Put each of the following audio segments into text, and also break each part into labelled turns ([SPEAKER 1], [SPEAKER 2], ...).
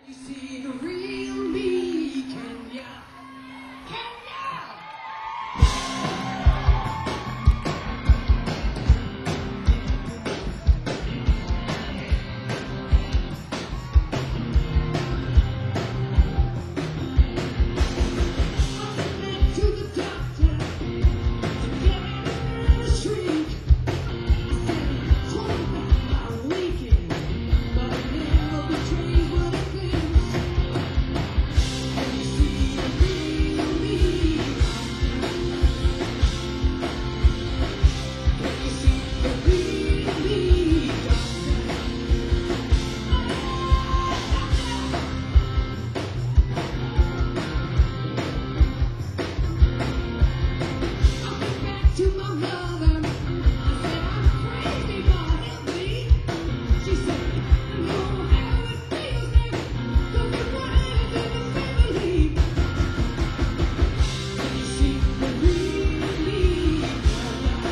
[SPEAKER 1] You see the real me, can ya? Can ya? To the doctor to get a shrink. Told me I'm weakened, but it never betrays what it feels. And you see the real me. Can you see the real me, doctor? I went back to my mother. I said, I'm crazy, God help me. She said, I know how it feels now, 'cause it's what happens in this family. Can you see the real me, brother?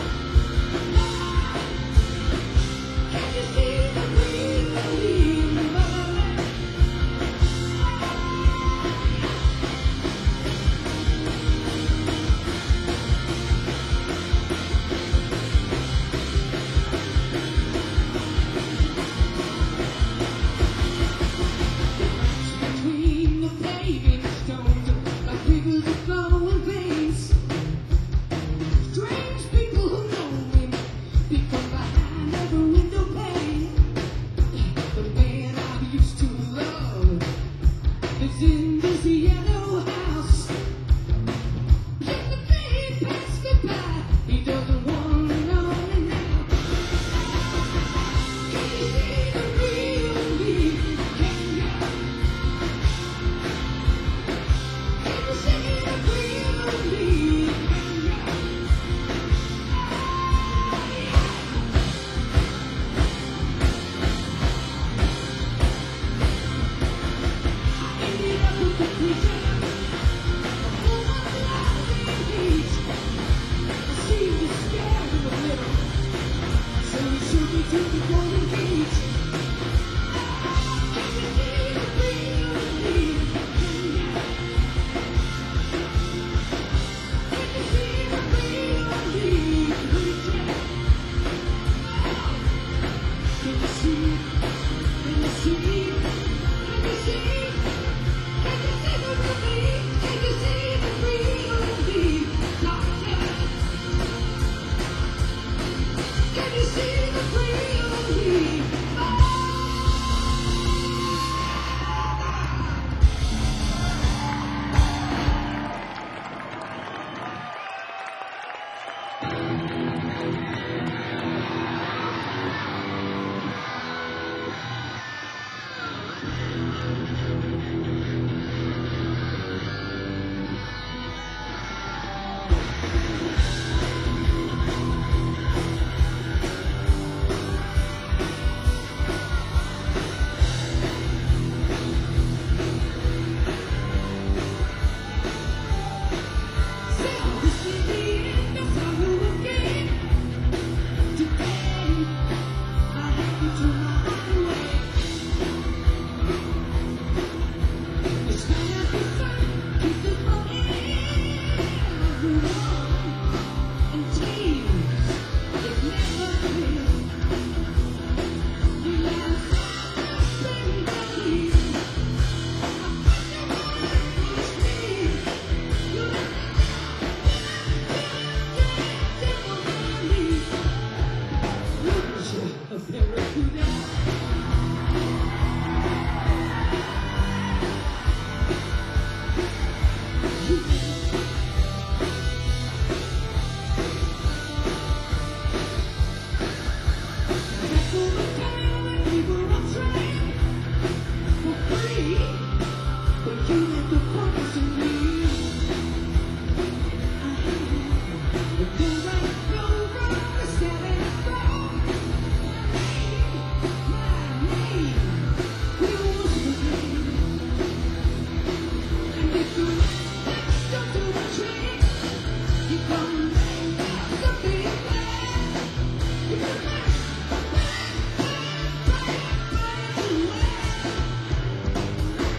[SPEAKER 1] Can you see the real me, brother? Between the paving stones, like rivers of flowing veins. Strange people who know me become behind every window pane. The man I used to love lives in this yellow house. Yet the day passed me by, he doesn't want to know me now. Can you see the real me? Can you? Can you see the real me? Can you? I ended up with the preacher, who was lost in peace. I seemed to scare him a little, so he took me to the golden gate. Can you see the real me? Can you? Can you see the real me, preacher? Can you see? Can you see? Can you see? Can you see the real me? Can you see the real me, doctor? Can you see the real me? So this is the end of sorrow again. Today I have to turn my heart away. It's not as the sun kisses my everyone, and tears is never clear. You last nothing but me. I wish you would me. You a barracuda. Back on the town when we were on train for free, but you had the purpose in me. But then I go round the seven wrong. My name, we was the name. And if you next up to the train, you come back to be back. You come back, back, back, back, back away.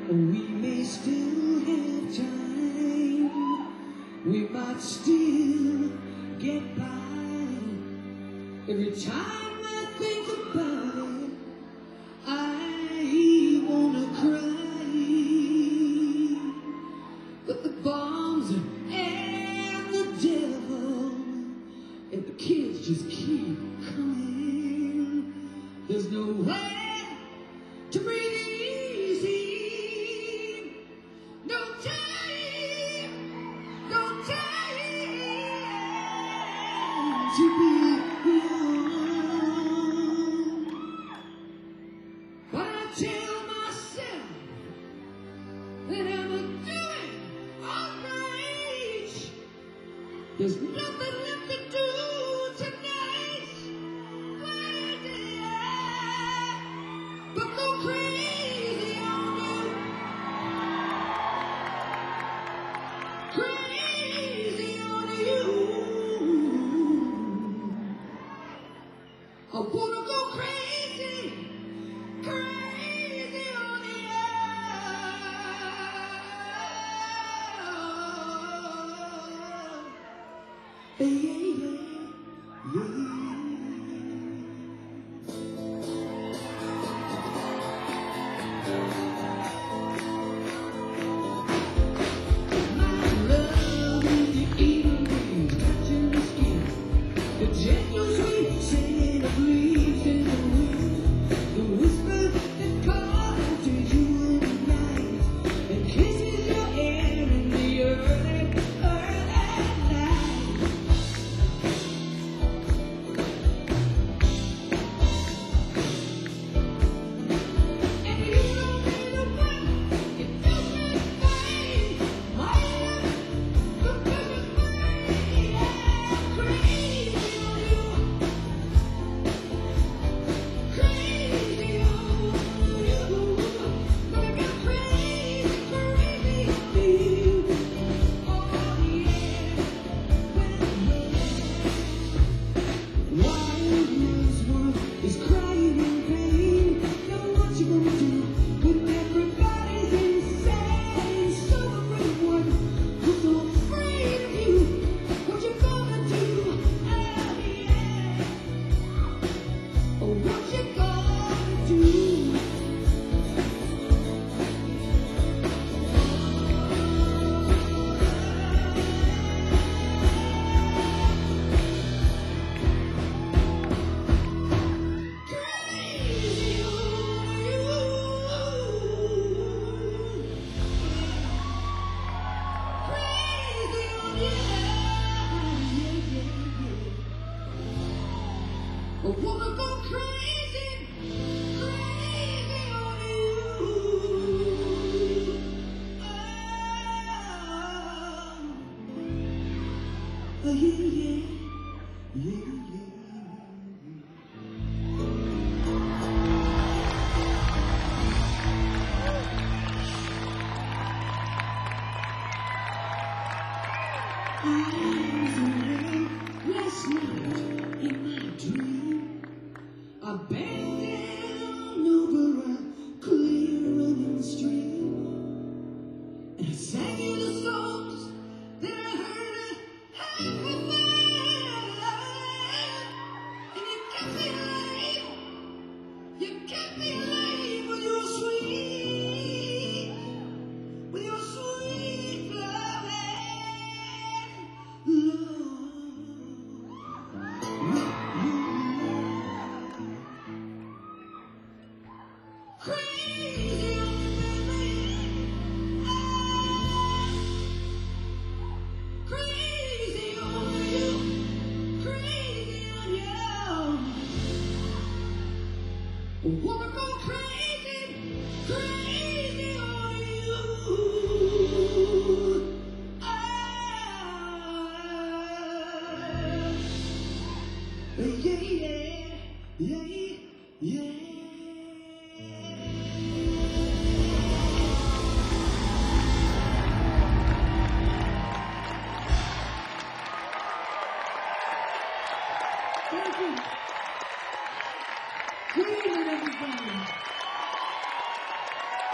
[SPEAKER 1] We may still have time. We might still get by. Every time I think about it, I wanna cry. But the bombs and the devil and the kids just keep coming. There's no way to breathe easy. No time, no time to be young. But I tell myself that I'm doing alright. There's nothing left to do tonight. But go crazy on you. Crazy on you. I wanna go crazy. Crazy on you. Yeah, yeah, yeah. My love is the evening breeze, touching the skin. The gentle sweet singing of leaves in the wind. The whisper that calls to you in the night and kisses your hair in the early, early night. And you don't need a one, you don't need a thing. My love, the perfect thing. Yeah, crazy on you. Crazy on you. Gonna go crazy, crazy on you. Oh yeah. Wild Wordsworth is crying in pain. Now what you gonna do when everybody's insane? So afraid of what? Who's so afraid of you? What you gonna do? Oh yeah. Oh, what you gonna do? Crazy on you. Crazy on you. Yeah, yeah, yeah. I wanna go crazy, crazy on you. Oh, yeah, yeah, yeah, yeah. I was away last night in my dream. I bent down over a clear running stream, and I sang you the songs that I heard half a mile. And you kept me alive. You kept me alive with your sweet, crazy on you, baby. Crazy on you. Crazy on you. I wanna go crazy. Crazy on you. Yeah, yeah, yeah, yeah. Thank you. Good evening, everybody.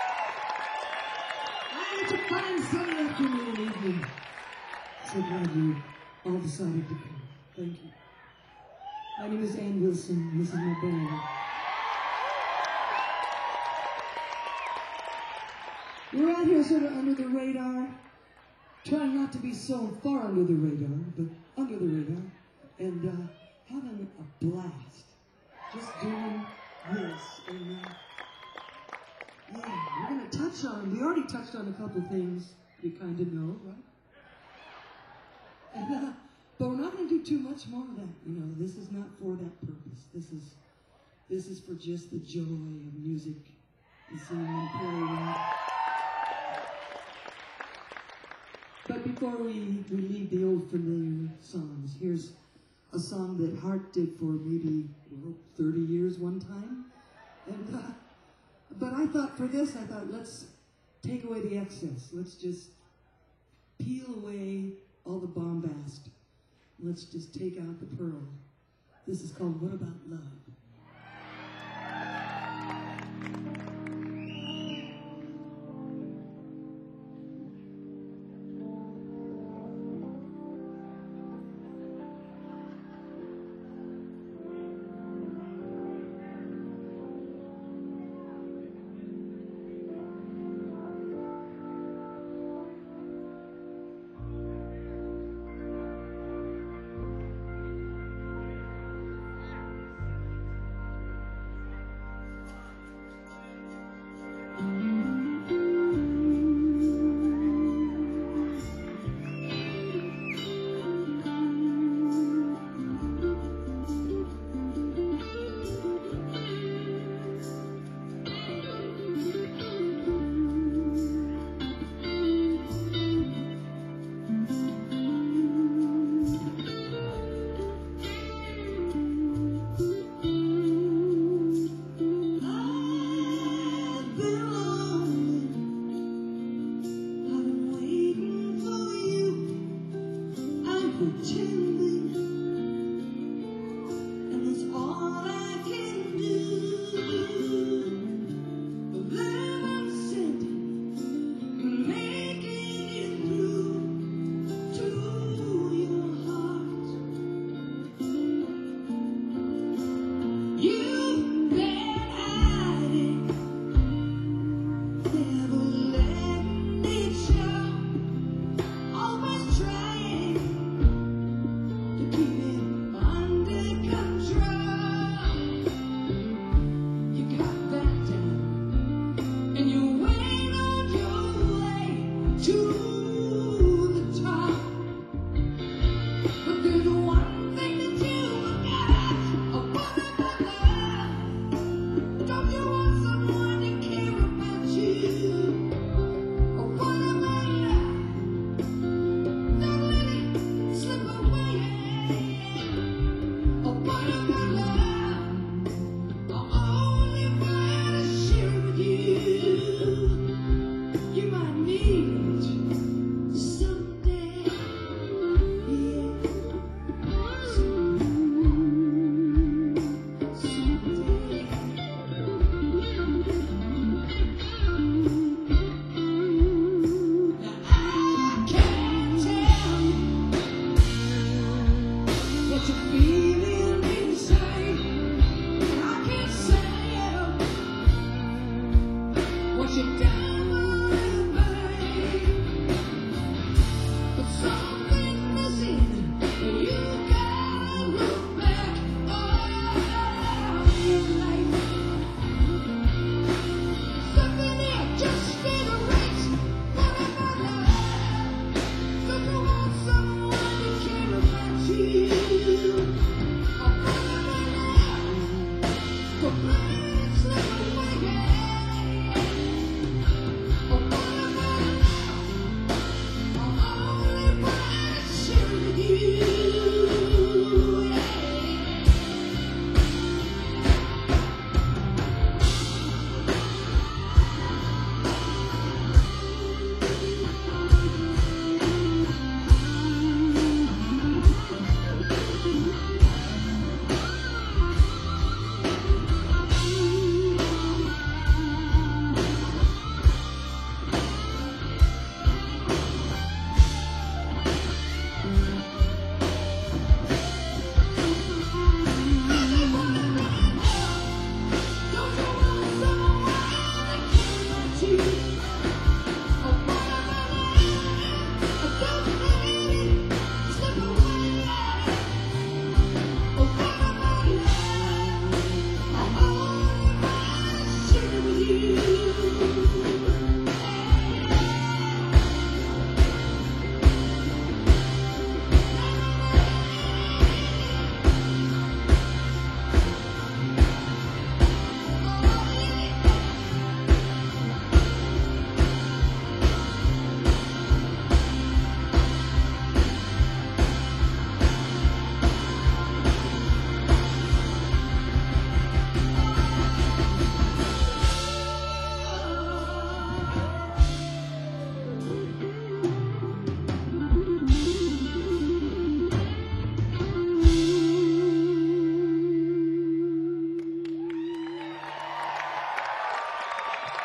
[SPEAKER 1] fine sunny afternoon and evening. So glad you all decided to come. Thank you. My name is Ann Wilson. This is my band. We're out here sort of under the radar, trying not to be so far under the radar, but under the radar, and having a blast. Just doing this. And yeah, we're going to touch on, we already touched on a couple things you kind of know, right? And, but we're not going to do too much more of that. You know, this is not for that purpose. This is for just the joy of music and singing and playing. But before we leave the old familiar songs, here's a song that Hart did for maybe 30 years one time. And but I thought for this, let's take away the excess. Let's just peel away all the bombast. Let's just take out the pearl. This is called What About Love?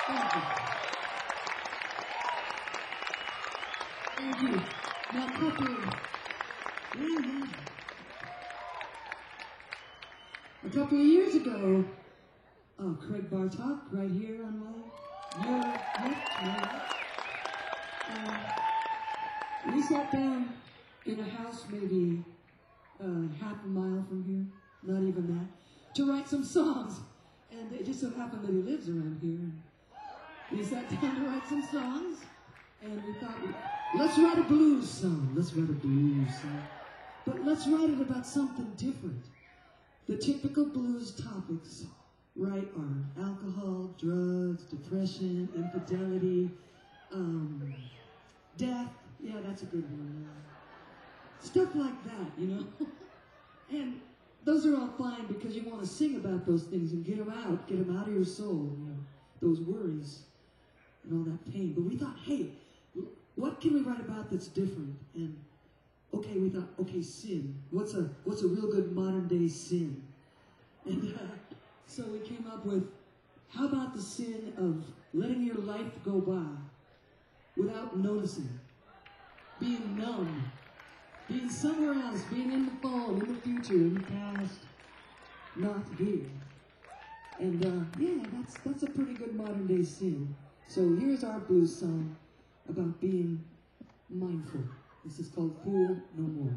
[SPEAKER 1] Thank you. Thank you. Now, a couple of years ago, Craig Bartok, right here on we sat down in a house maybe half a mile from here, not even that, to write some songs. And it just so happened that he lives around here. We sat down to write some songs, and we thought, let's write a blues song. Let's write a blues song. But let's write it about something different. The typical blues topics, right, are alcohol, drugs, depression, infidelity, death. Yeah, that's a good one. Stuff like that, you know? And those are all fine because you want to sing about those things and get them out of your soul, you know, those worries and all that pain. But we thought, hey, what can we write about that's different? And okay, we thought, okay, sin. What's a real good modern day sin? And so we came up with, how about the sin of letting your life go by without noticing, being numb, being somewhere else, being in the phone, in the future, in the past, not here. And yeah, that's a pretty good modern day sin. So here's our blues song about being mindful. This is called Fool No More.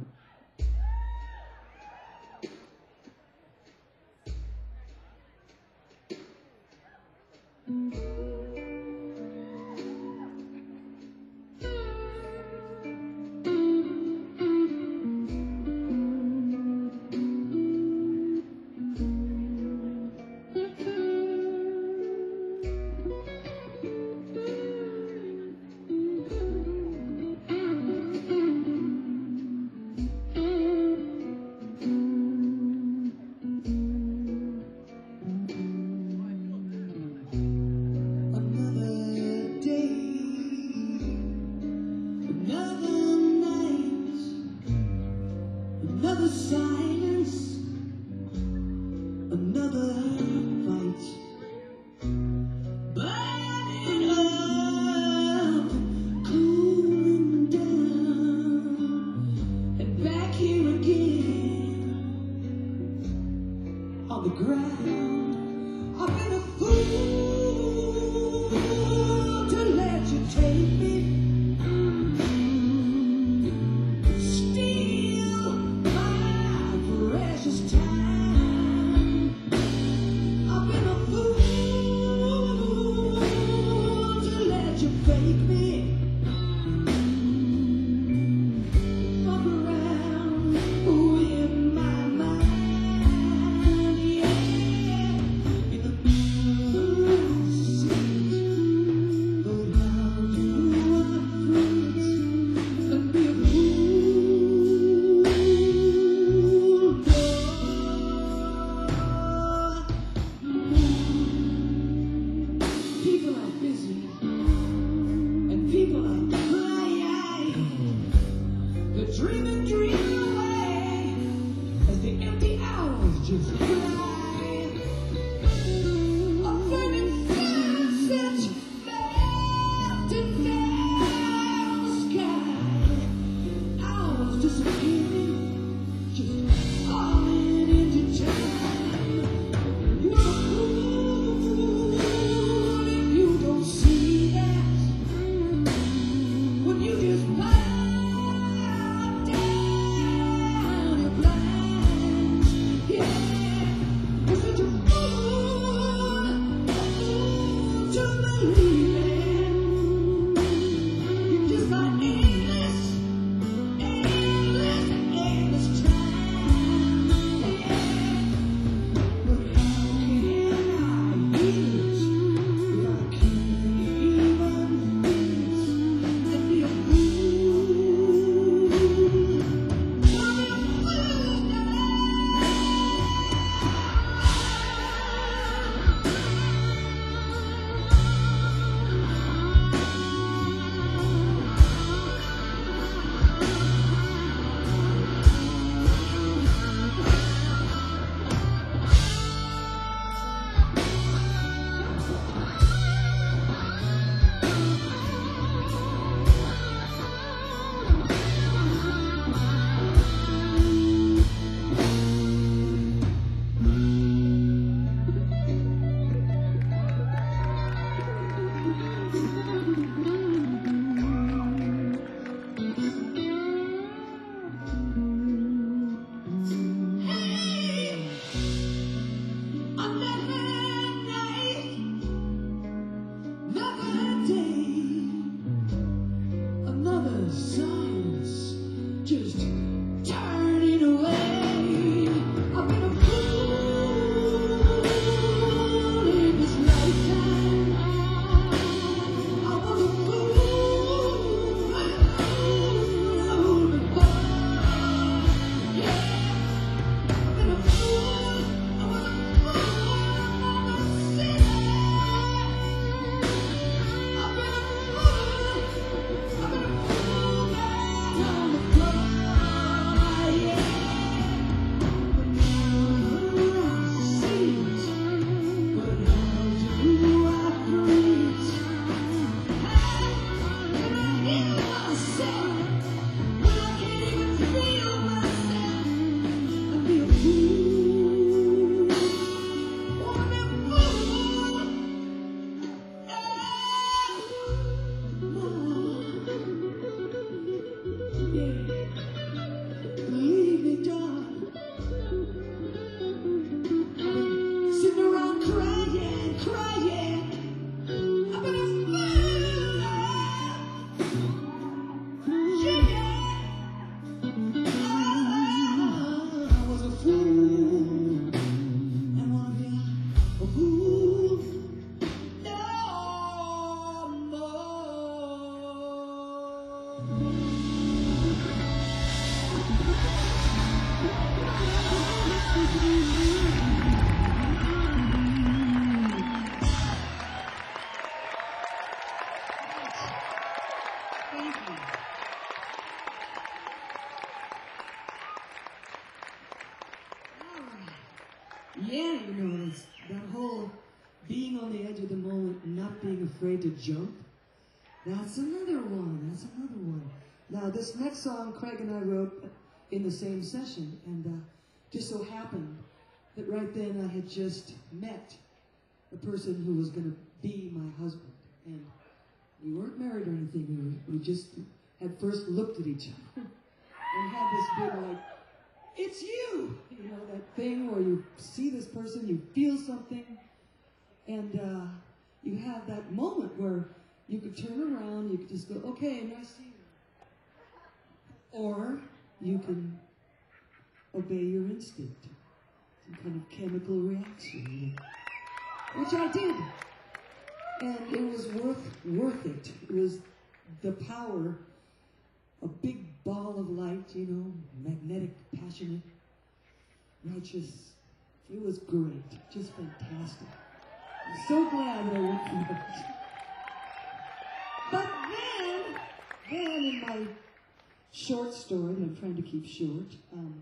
[SPEAKER 1] of the moment and not being afraid to jump. That's another one. That's another one. Now, this next song Craig and I wrote in the same session, and just so happened that right then I had just met the person who was going to be my husband. And we weren't married or anything. We just had first looked at each other and had this big, like, it's you! You know, that thing where you see this person, you feel something, and you have that moment where you could turn around, you could just go, okay, nice seeing you. Or you can obey your instinct, some kind of chemical reaction, which I did. And it was worth it. It was the power, a big ball of light, you know, magnetic, passionate, righteous. It was great, just fantastic. I'm so glad that I went for it. But then in my short story that I'm trying to keep short,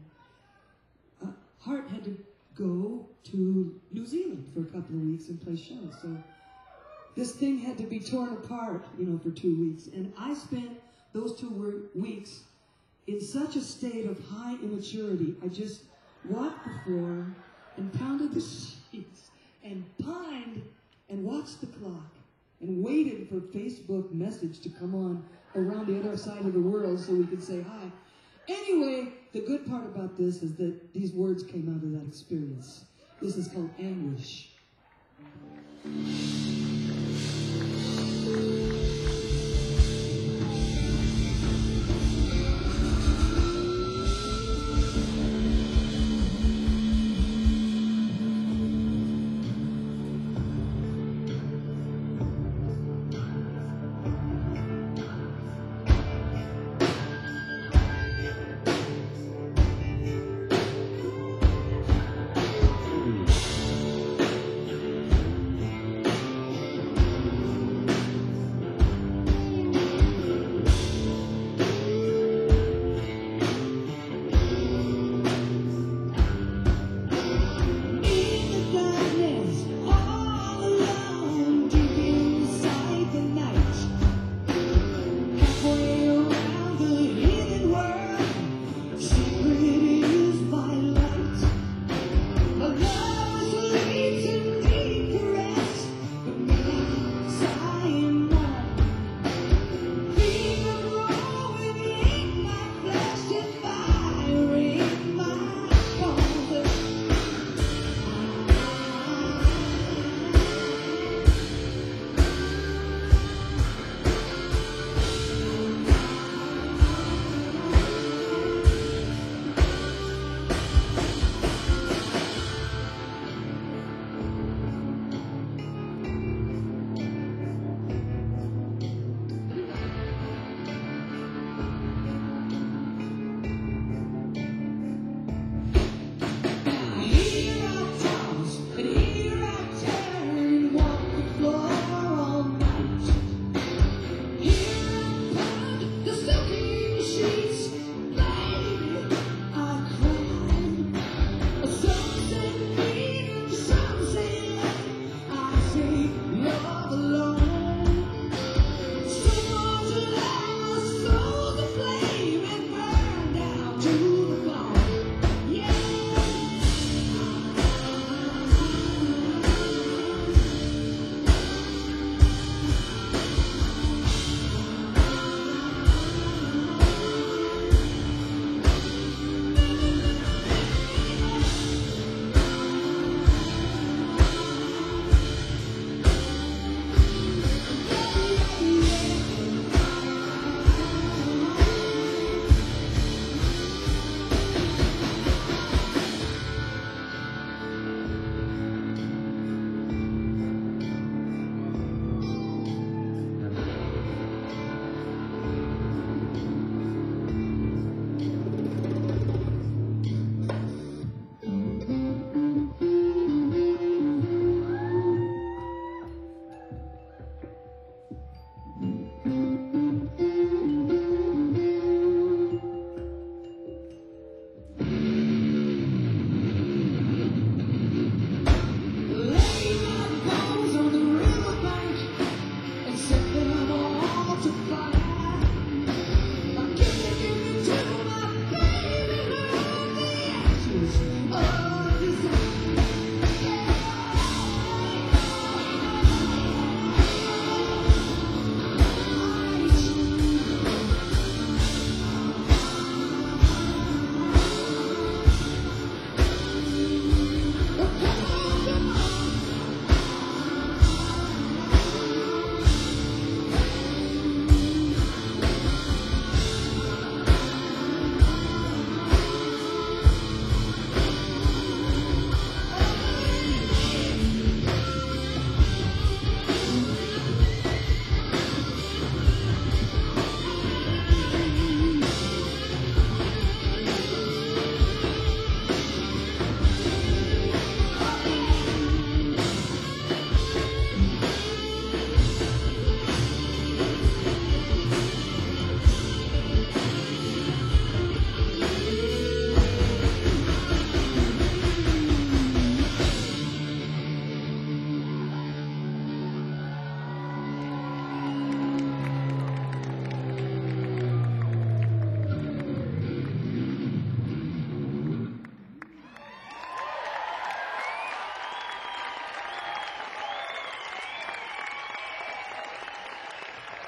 [SPEAKER 1] Hart had to go to New Zealand for a couple of weeks and play shows. So this thing had to be torn apart, you know, for 2 weeks. And I spent those 2 weeks in such a state of high immaturity. I just walked the floor and pounded the sheets and pined and watched the clock and waited for Facebook message to come on around the other side of the world so we could say hi. Anyway, the good part about this is that these words came out of that experience. This is called Anguish.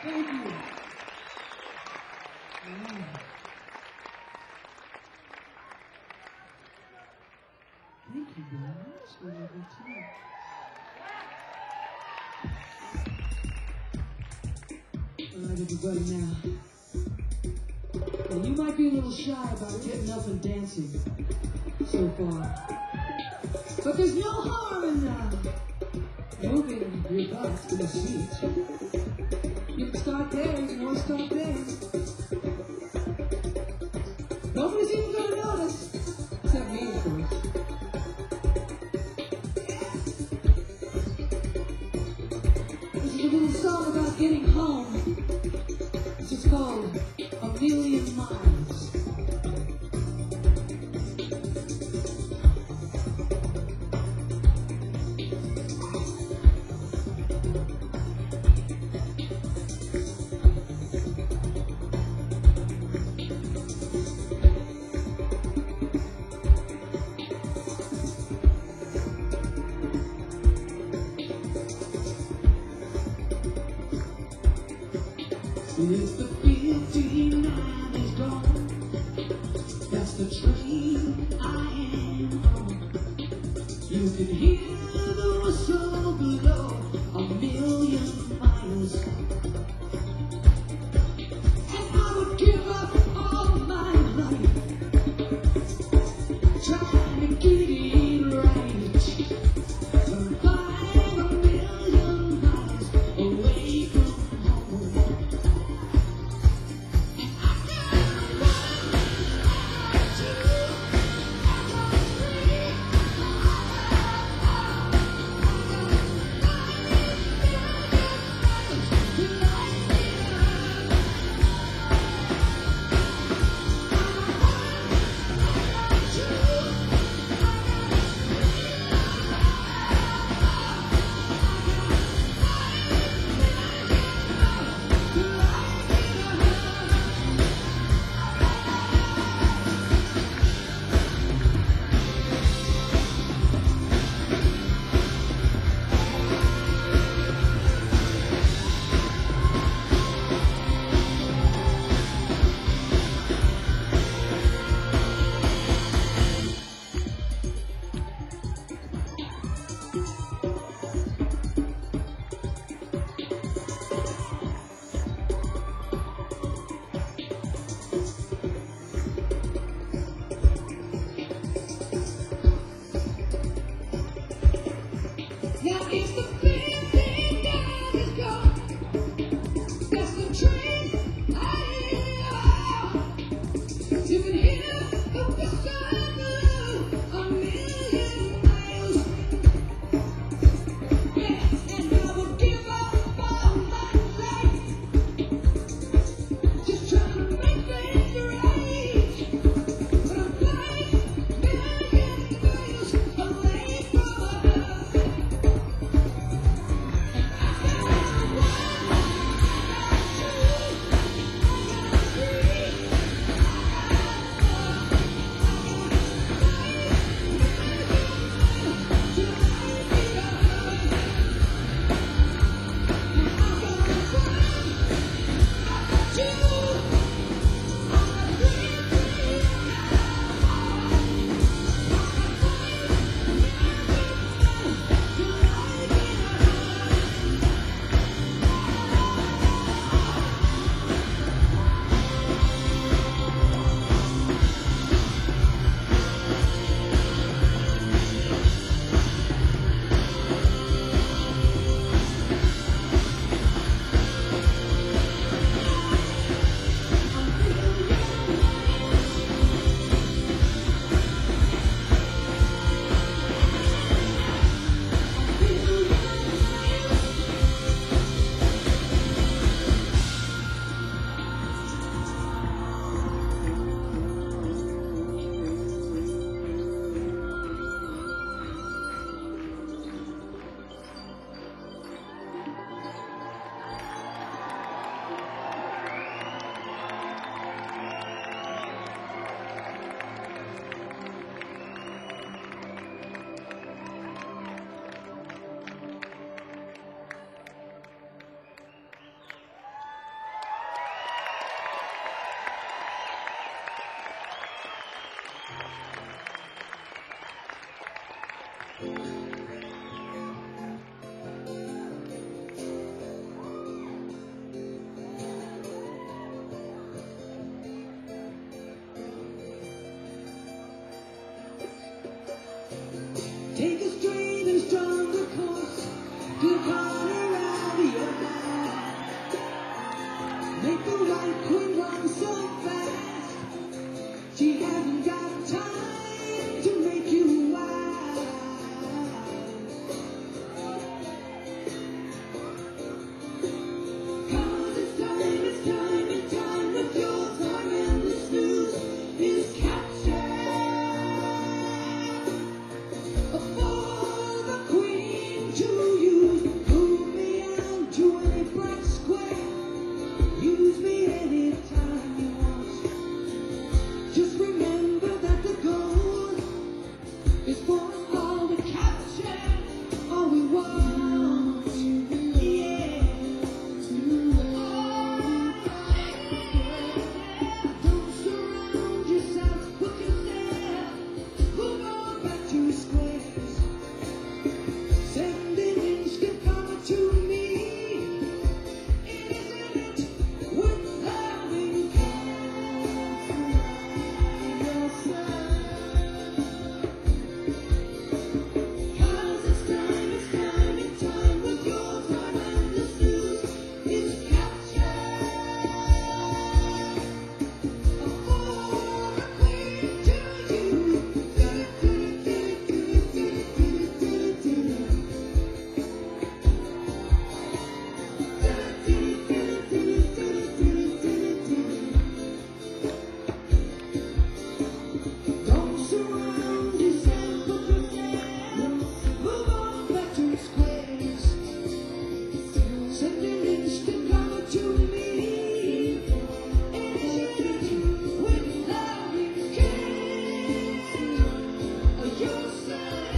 [SPEAKER 1] Thank you. Wow. Thank you very much for your good time. All right, everybody, now. Now, you might be a little shy about getting up and dancing so far. But there's no harm in moving your butt in a seat. You can start there, you can always start there. Nobody's even gonna notice, except me, of course. This is a little song about getting home. This is called A Million Miles. If the 59 is gone, that's the train I am on. You can hear the whistle blow a million miles. And I would give up all my life trying to get it right. Survive a million miles away from home. to any bright square. Use me anytime you want. Just remember that the goal is for us all to capture all we want. Yeah. Don't surround yourself with yourself. Move on back to squares. Sending instant karma to me. Isn't it worth having yourself? 'Cause it's time with your time and the snooze is captured. A former queen to you. Don't surround yourself with yourself. Move on back to squares. Sending instant karma to me. Isn't it with love you care yourself?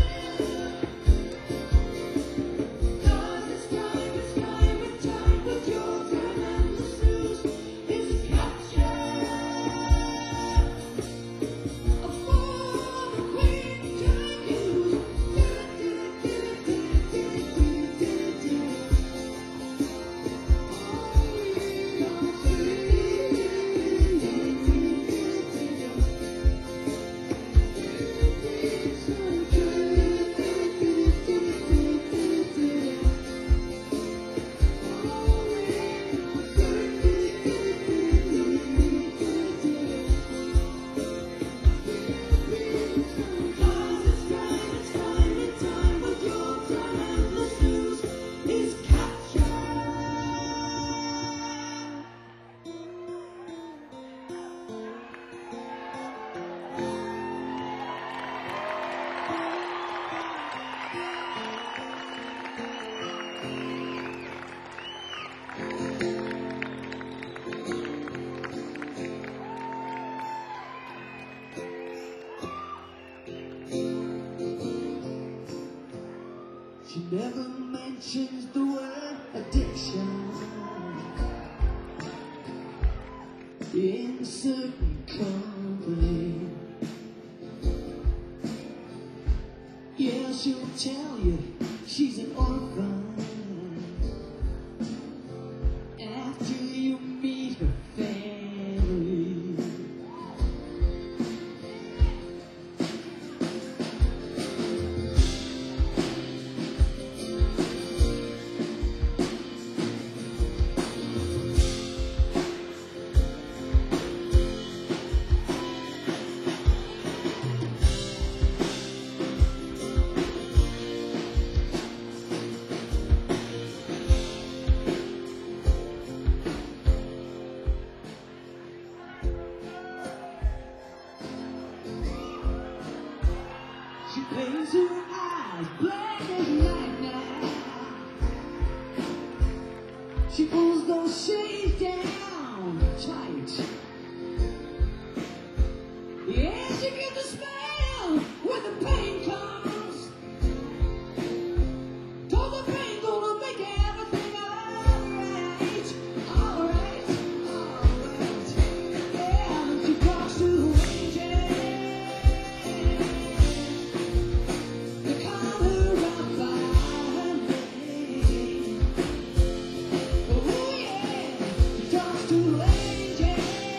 [SPEAKER 1] 'Cause it's time with your time and the snooze is captured. A former queen to you. Cause it's time with your time and the snooze is captured. She never mentions the word addiction in certain company. Yeah, she'll tell you she's an orphan after you meet her family. She paints her eyes black as night now. She pulls those shades down tight. Yeah, she gets the spell when the pain comes. Told the pain gonna make everything alright. Alright. Yeah, she talks to angels. They call her out by her name. Oh yeah, she talks to angels.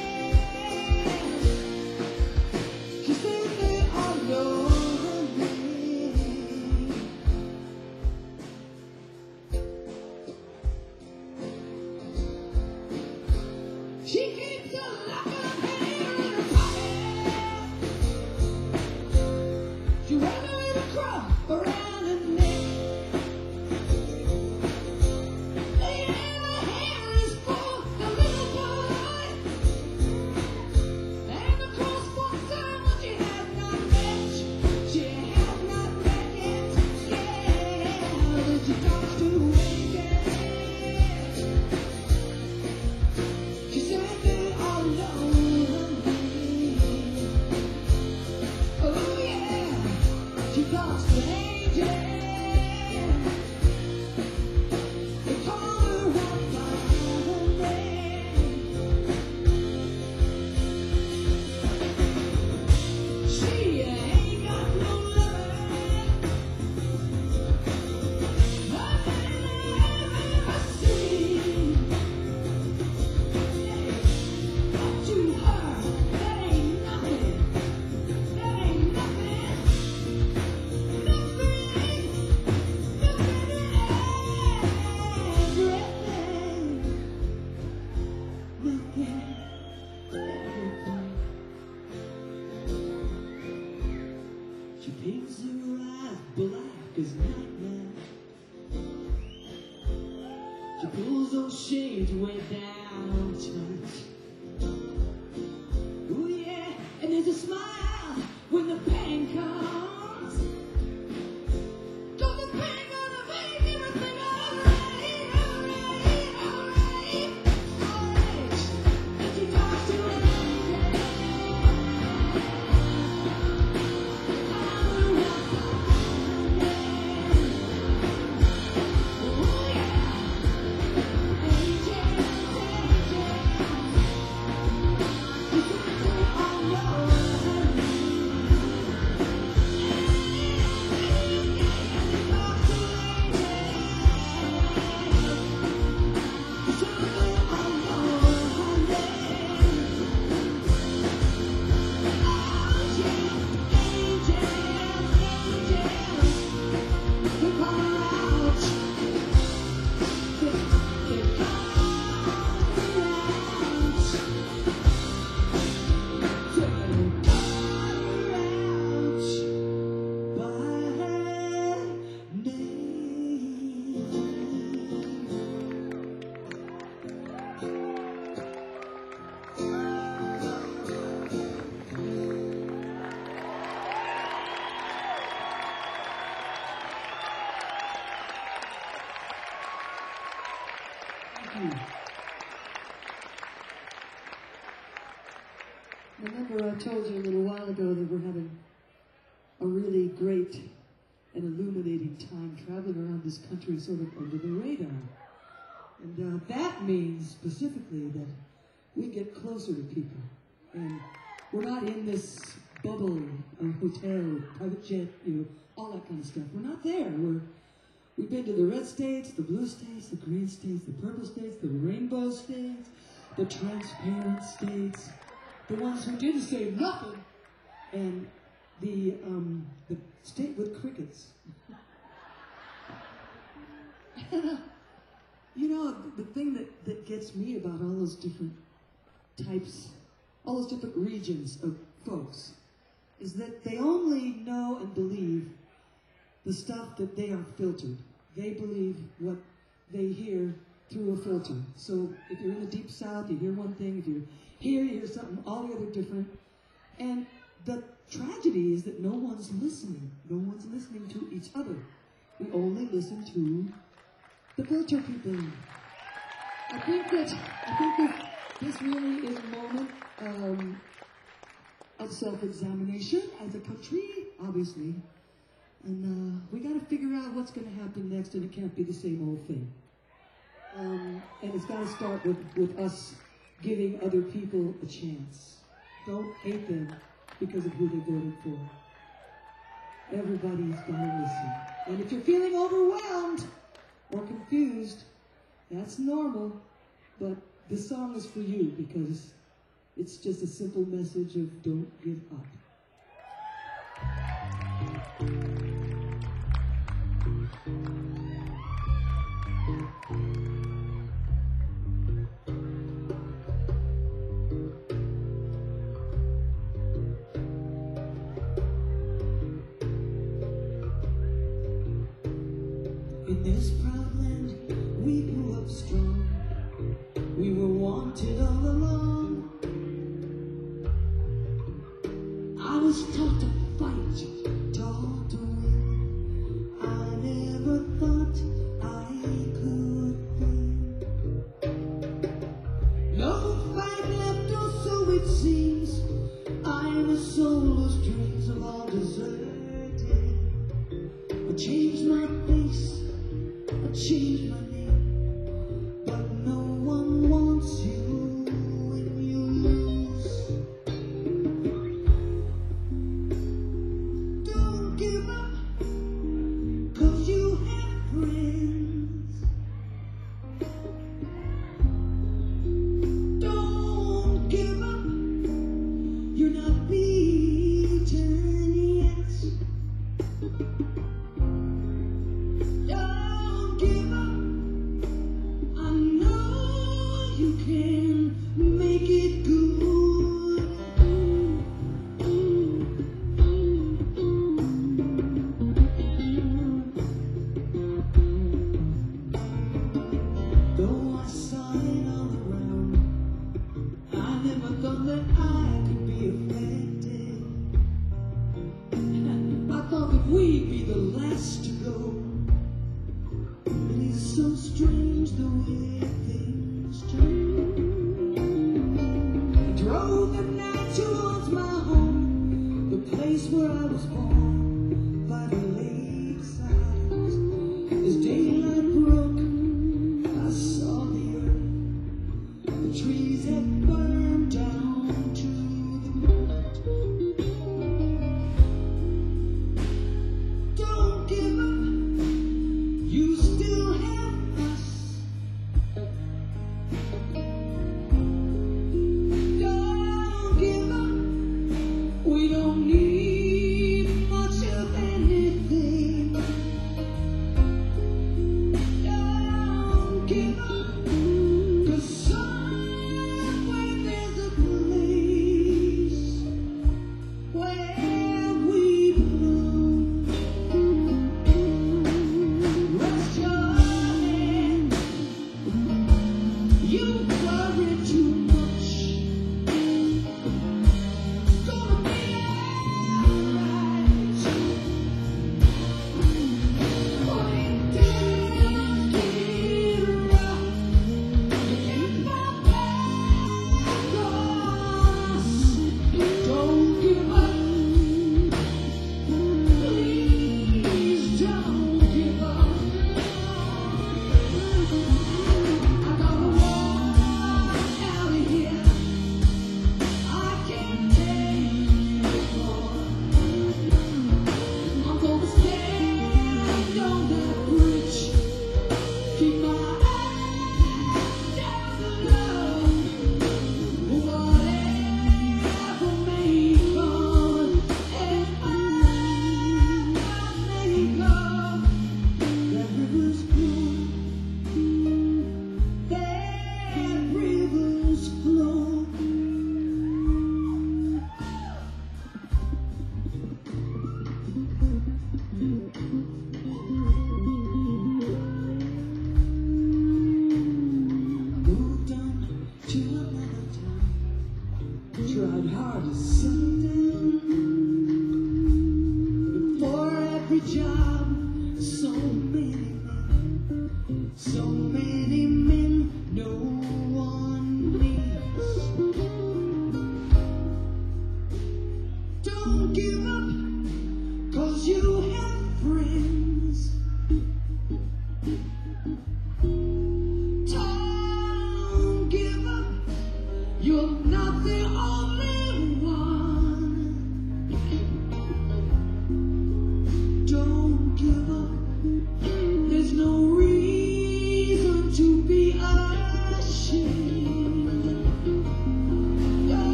[SPEAKER 1] She pulls those shades way down tight. Ooh yeah, and there's a smile when the pain comes. 'Cause the pain gonna make everything alright, alright, alright, alright. And she talks to an angel. Ooh yeah, angels, angels. You can do all your Remember, I told you a little while ago that we're having a really great and illuminating time traveling around this country sort of under the radar. And that means specifically that we get closer to people. And we're not in this bubble, hotel, private jet, all that kind of stuff. We're not there. We've been to the red states, the blue states, the green states, the purple states, the rainbow states, the transparent states, the ones who didn't say nothing, and the state with crickets. The thing that gets me about all those different types, all those different regions of folks, is that they only know and believe the stuff that they are filtered. They believe what they hear through a filter. So if you're in the deep south, you hear one thing. If you're here, you hear something altogether different. And the tragedy is that no one's listening. No one's listening to each other. We only listen to the filter people. I think that this really is a moment of self-examination as a country, obviously. And we got to figure out what's going to happen next, and it can't be the same old thing. And it's got to start with us giving other people a chance. Don't hate them because of who they voted for. Everybody's got to listen. And if you're feeling overwhelmed or confused, that's normal. But this song is for you because it's just a simple message of don't give up. In this proud land, we grew up strong. We were wanted all along. I was taught to fight, taught to win. I never thought I could win. No fight left, or so it seems. I'm a soul whose dreams have all deserted. I changed my face, I changed my name, but no one wants you when you lose. Don't give up, 'cause you have friends. Don't give up, you're not beaten yet. Don't give up, I know you can make it good.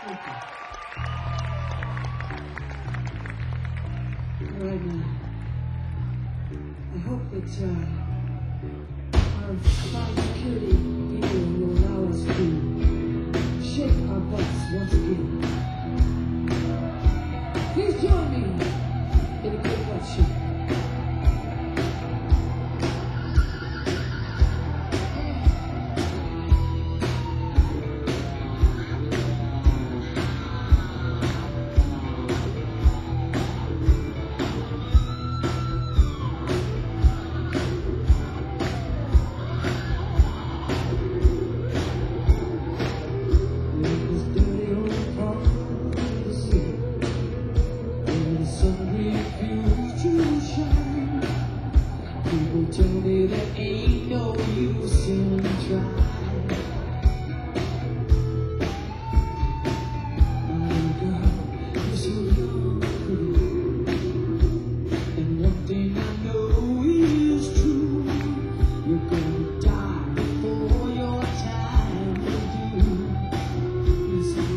[SPEAKER 1] Thank you. All right, now. I hope that our fine security people will allow us to shake our butts once again. Please join me in a good butt shake. People tell me there ain't no use in trying. My girl, you're so young and pretty. And one thing I know is true. You're gonna die before your time will do. Listen.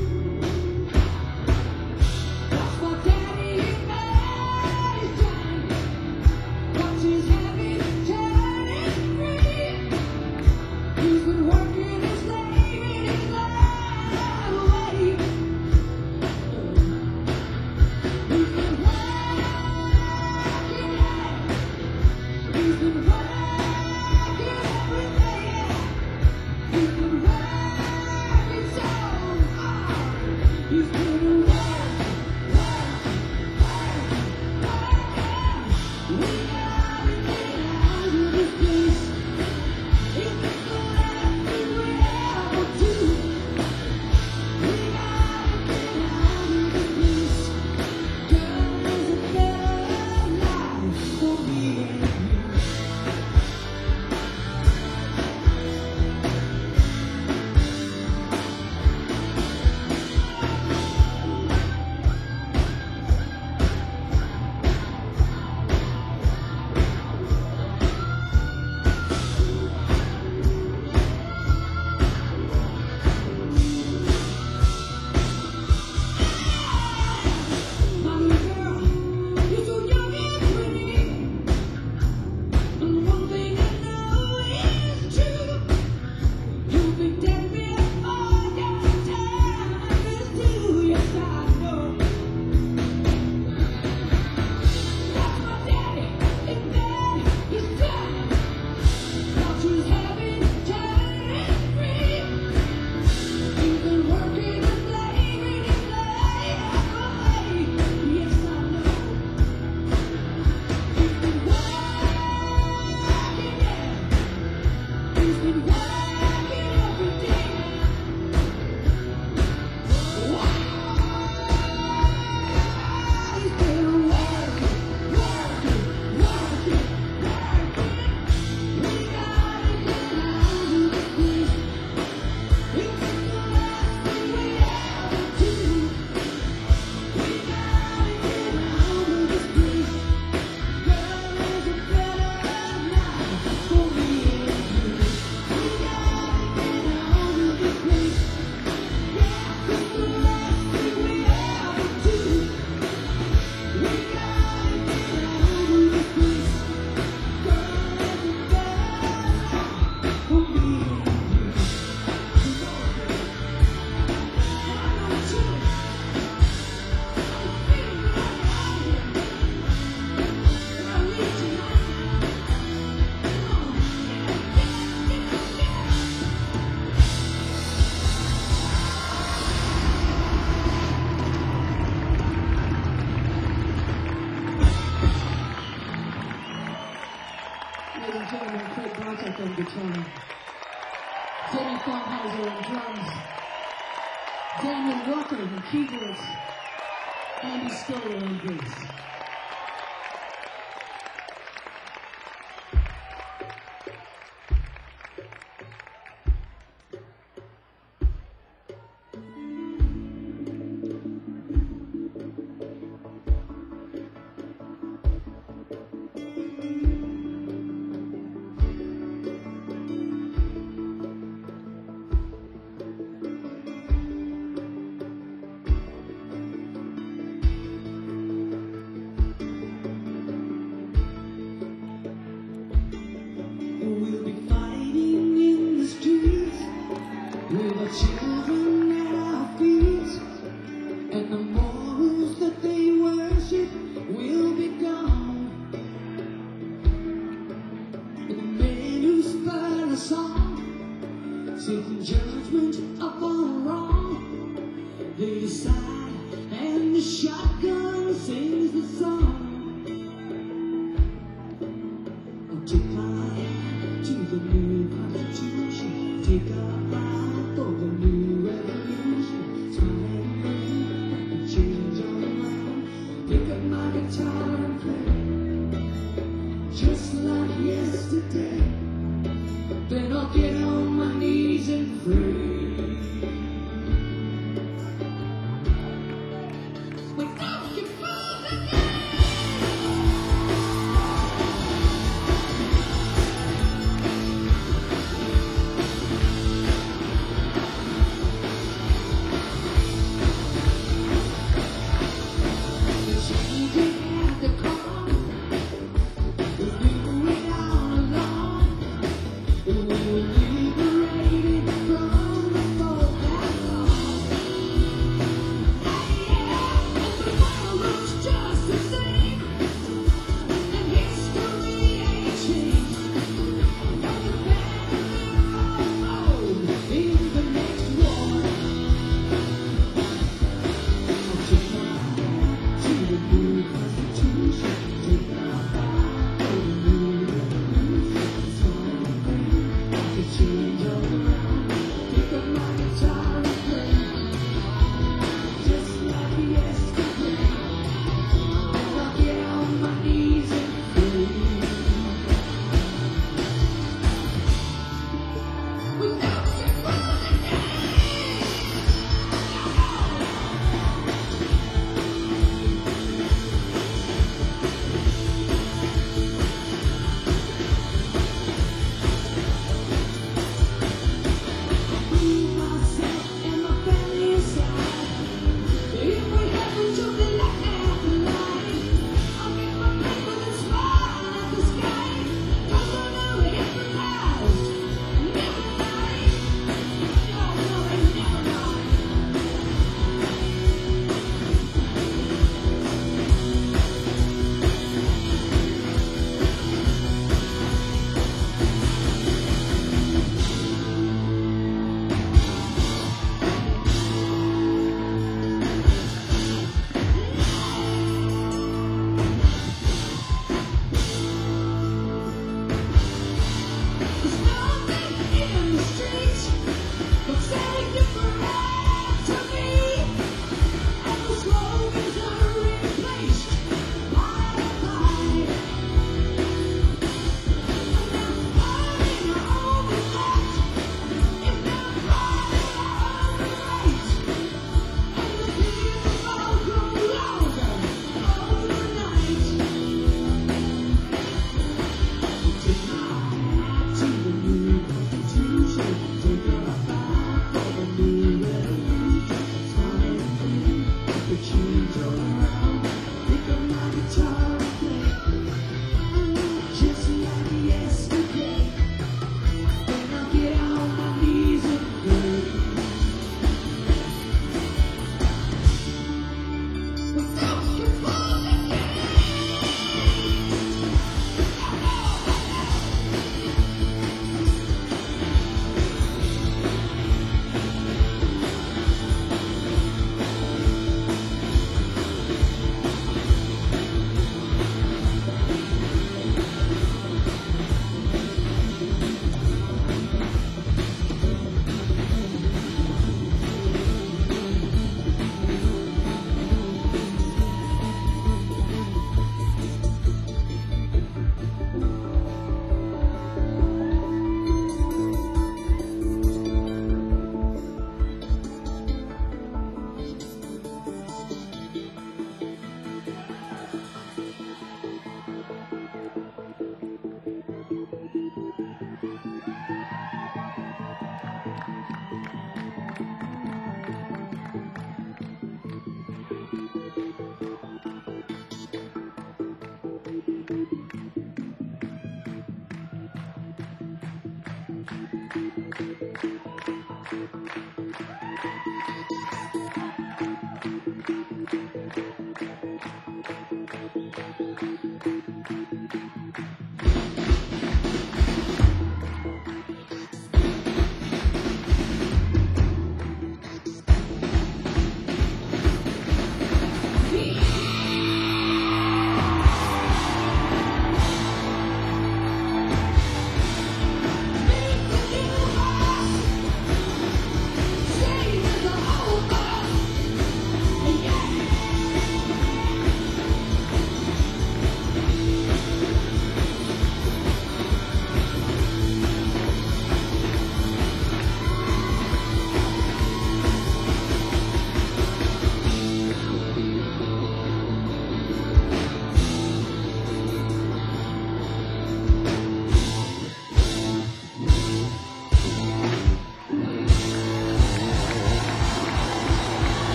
[SPEAKER 1] That's my daddy in my time. Watch his habit turning free. He's been working his slave in his life away. He's been working hard. He's been working every day. He's been working so hard. He's been working. We gotta get out of this place. If it's the last thing we ever do, we gotta get out of this place. Girl, there's a better life for me and you. My little girl, you're so young and pretty. And one thing I know is true. You'll be dead before your time is due. Yes, I know. That's my daddy in bed. He's done. Watch his habit turning free. He's been working and slaving his life away. Yes, I know. He's been working, yeah. He's been working every day. Wow. He's been working. We gotta get out of this place. If it's the last thing we ever do, we gotta get out of this place. Girl, there's a better life for me and you. We gotta get out of this place. Yeah, if it's the last thing we ever do, we gotta get out of this place. Girl, there's a better life for me and you. Ladies and gentlemen, Craig Bartek on guitar, Jenny Farnhauser on drums, Daniel Walker on keyboards, Andy Stoller on bass. They decide, and the shotgun sings the song. I'll take my hand to the new Constitution, take a bow for the new revolution. Smile and grin, and change all around. Pick up my guitar and play, just like yesterday. Then I'll get on my knees and pray.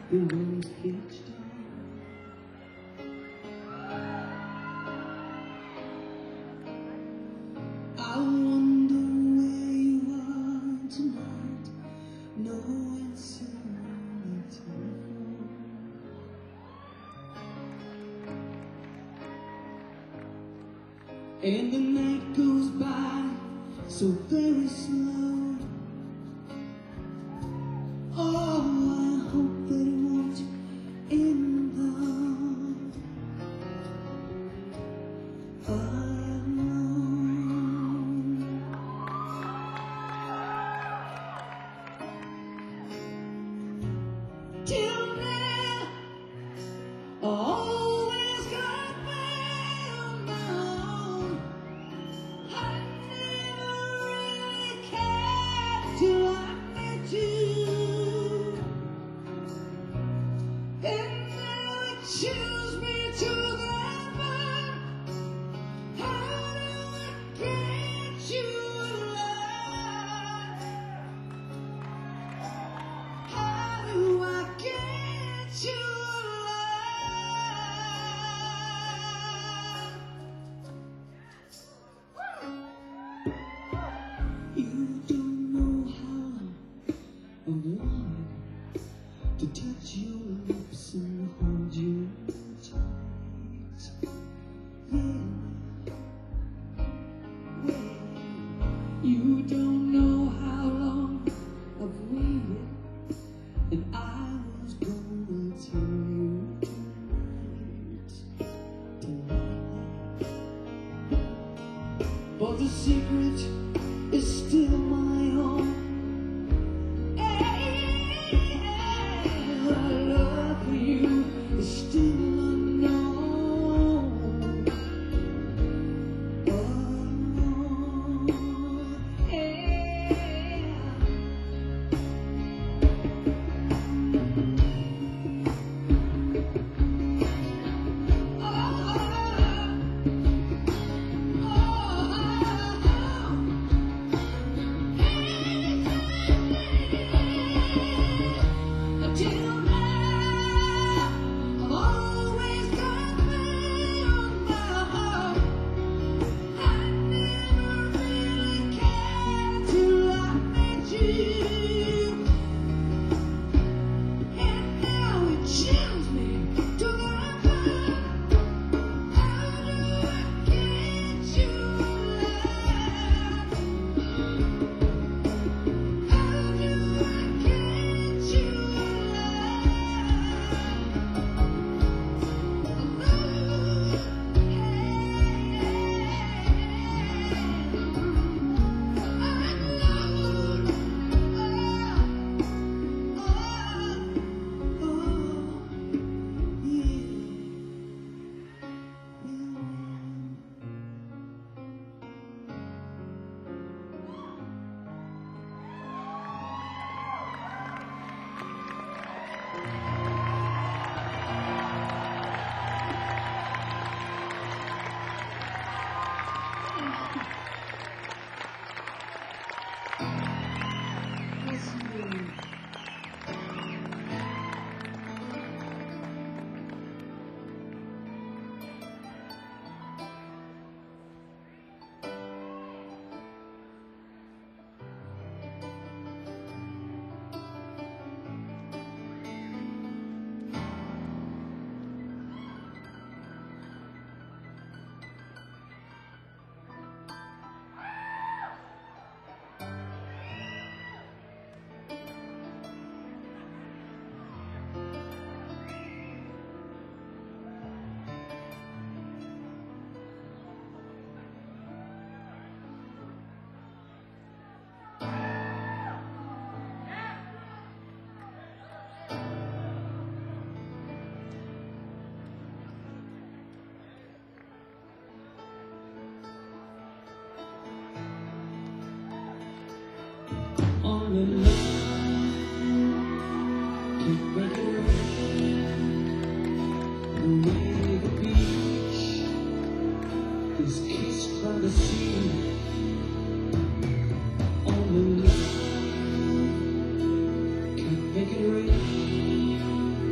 [SPEAKER 1] the room's pitch dark. I wonder where you are tonight. No answer on the telephone. And the night goes by so very slow. Oh, I hope that it won't end alone. Till now, I always got by on my own. I never really cared till I met you. And now it chills me to the bone. How do I get you alive? How do I get you alive? You don't know how I wanted to touch your lips and hold you tight. Yeah, yeah. You don't know how long I've waited, and I was gonna tell you tonight. But the secret is still my own. My love for you is still unknown. Oh, yeah. Until now, I've always got me on my heart. I never really cared till I met you. And now it chills me to the bone. How do I get you alive? How do I get you on the line, can't break it away the beach is kissed by the sea. On the line, can't make it rain.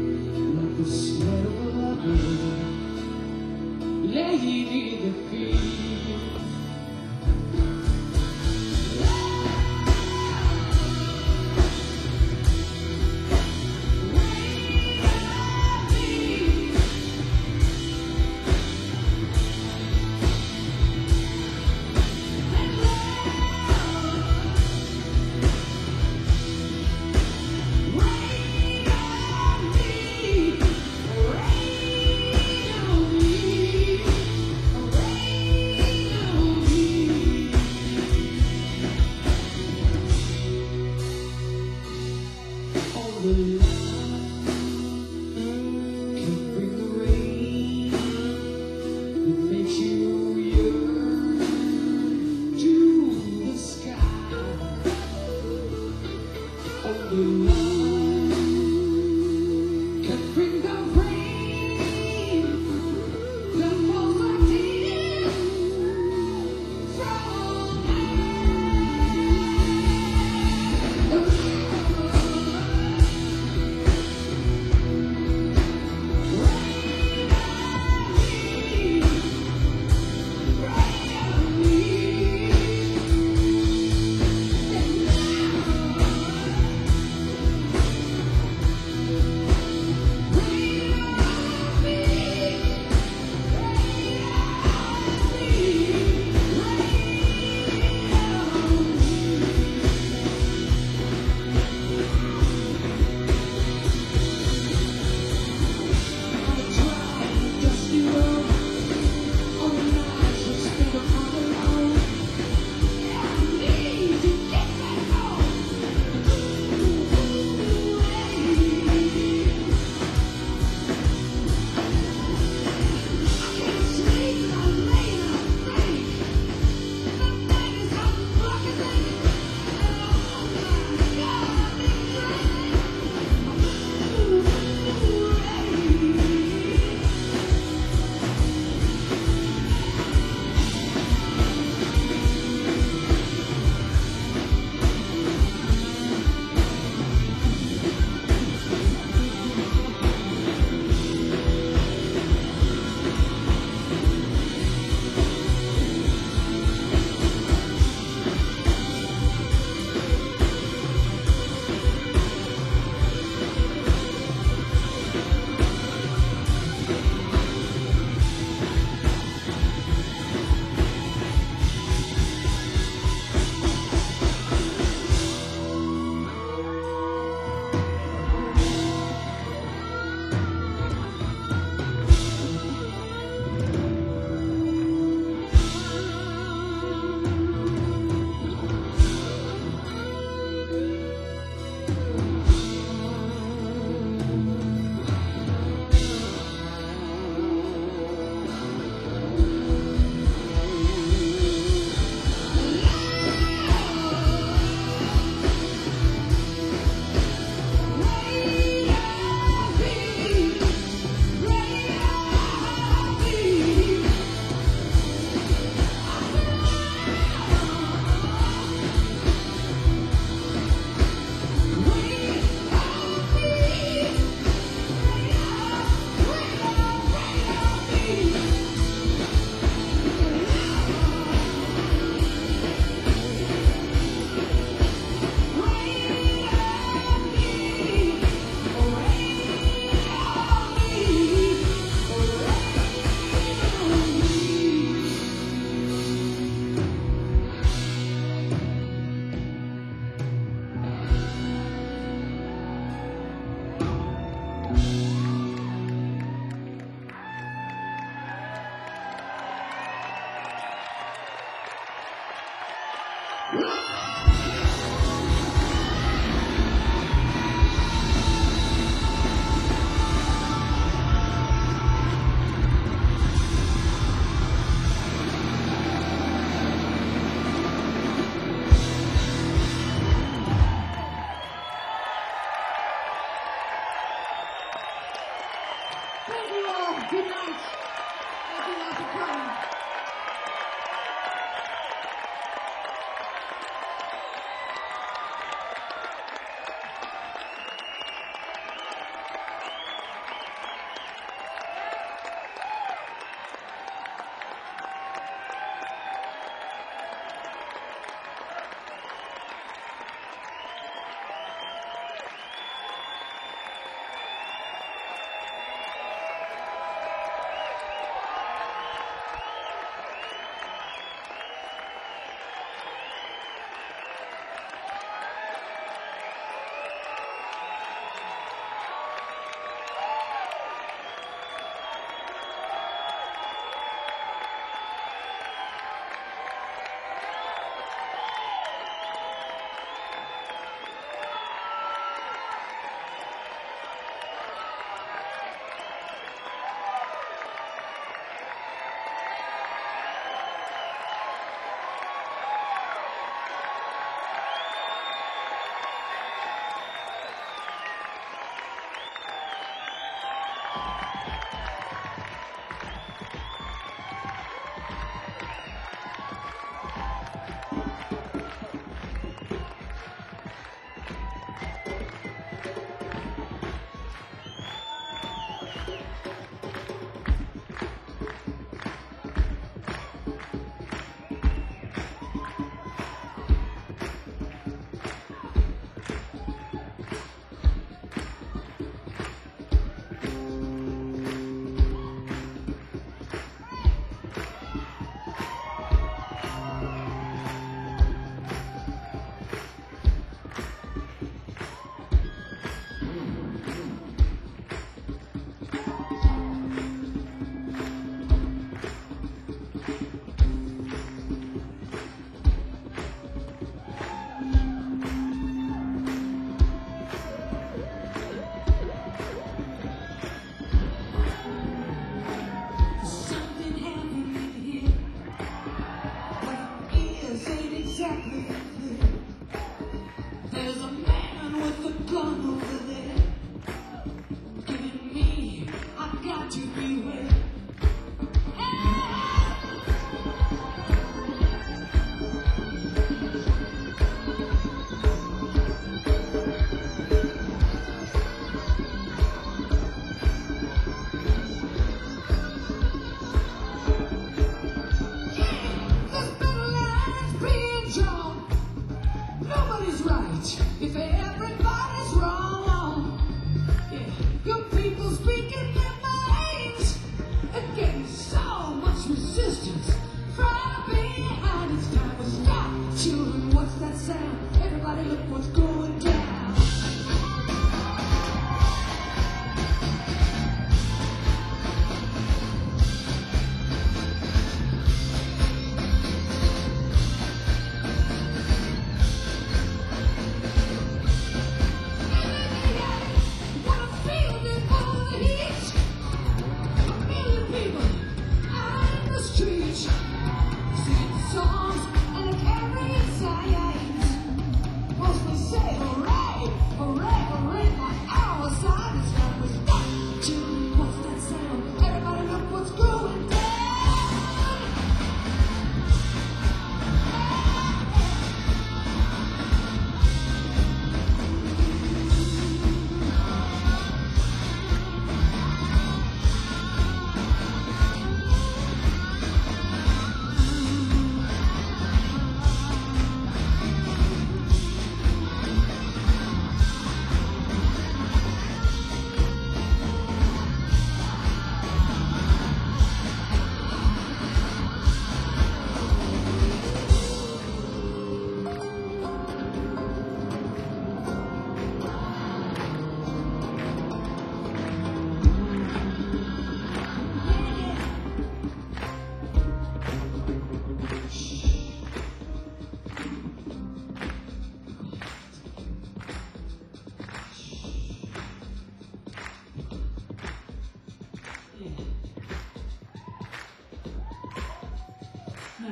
[SPEAKER 1] Thank you all. Good night. Thank you all for coming.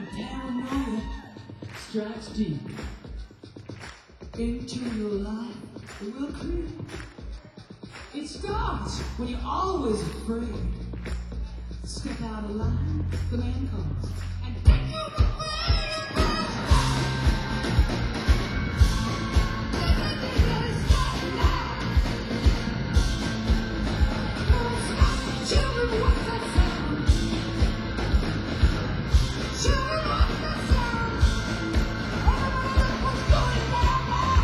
[SPEAKER 1] paranoia strikes deep into your life real quick. It starts when you're always afraid. Step out of line, the man comes and take you away. Children, what's that sound? Children, what's that sound? Everybody, what's going on now?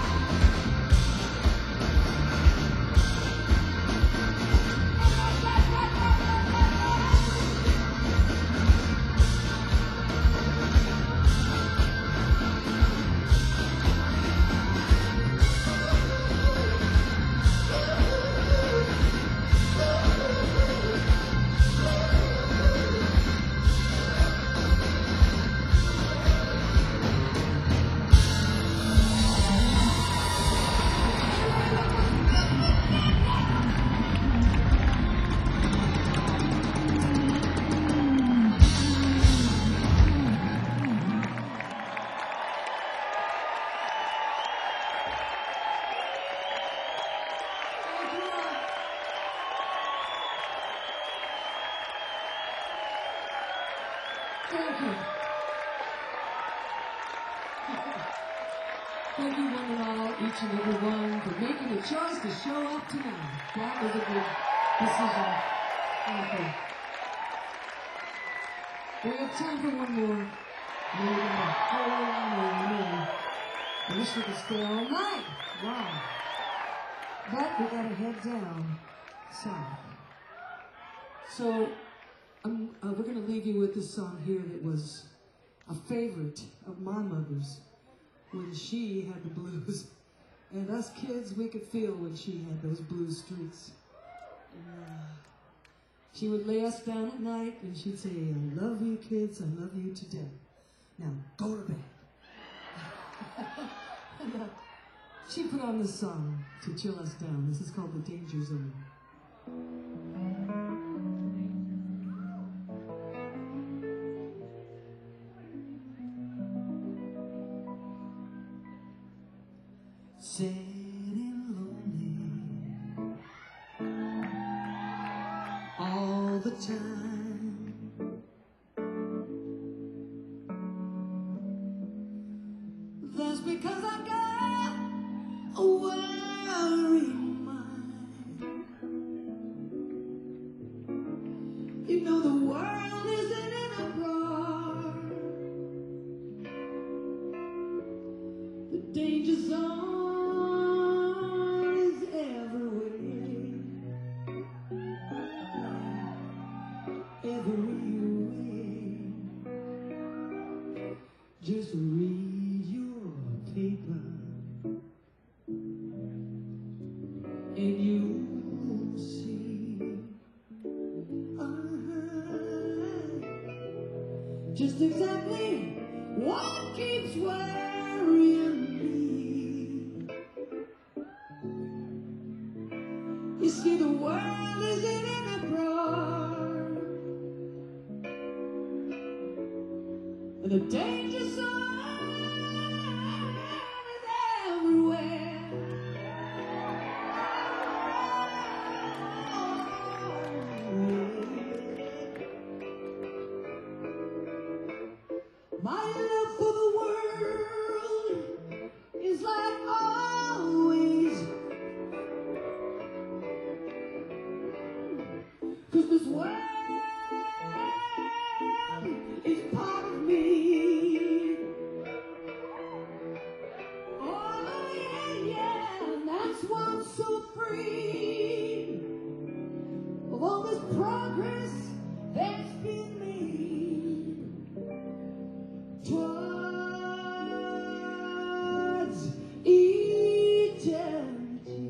[SPEAKER 1] Thank you. Thank you, one and all, each and every one, for making the choice to show up tonight. That was a good decision. Thank you. We have time for one more. We got a whole lot more. I wish we could stay all night. Wow. But we gotta head down south. So, we're going to leave you with this song here that was a favorite of my mother's when she had the blues. And us kids, we could feel when she had those blues streaks. And, she would lay us down at night and she'd say, I love you kids, I love you to death. Now, go to bed. And, she put on this song to chill us down. This is called The Danger Zone. Sitting lonely all the time. That's because I got a worried mind. You know the world isn't in a bar. The danger zone just read your paper and you'll see just exactly what keeps worrying me. You see, the world isn't in a bar, and the danger zone is everywhere. My love for the world is like always, 'cause this world is part of me. Oh yeah, yeah, that's why I'm so free of all this progress that's been made towards eternity.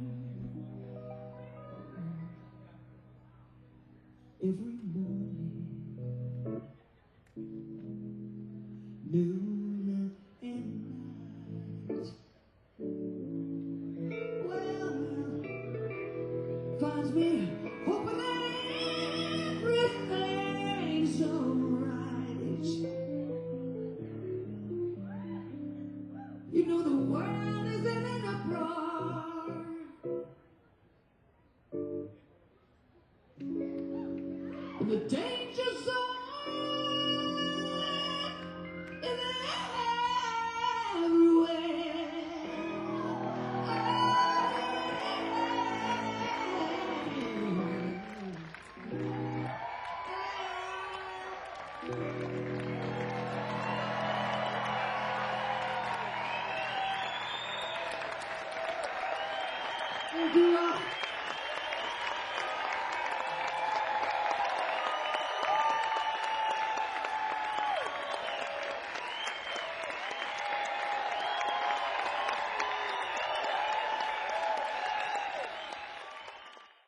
[SPEAKER 1] Every morning, noon and night, well, finds me hoping that everything's alright.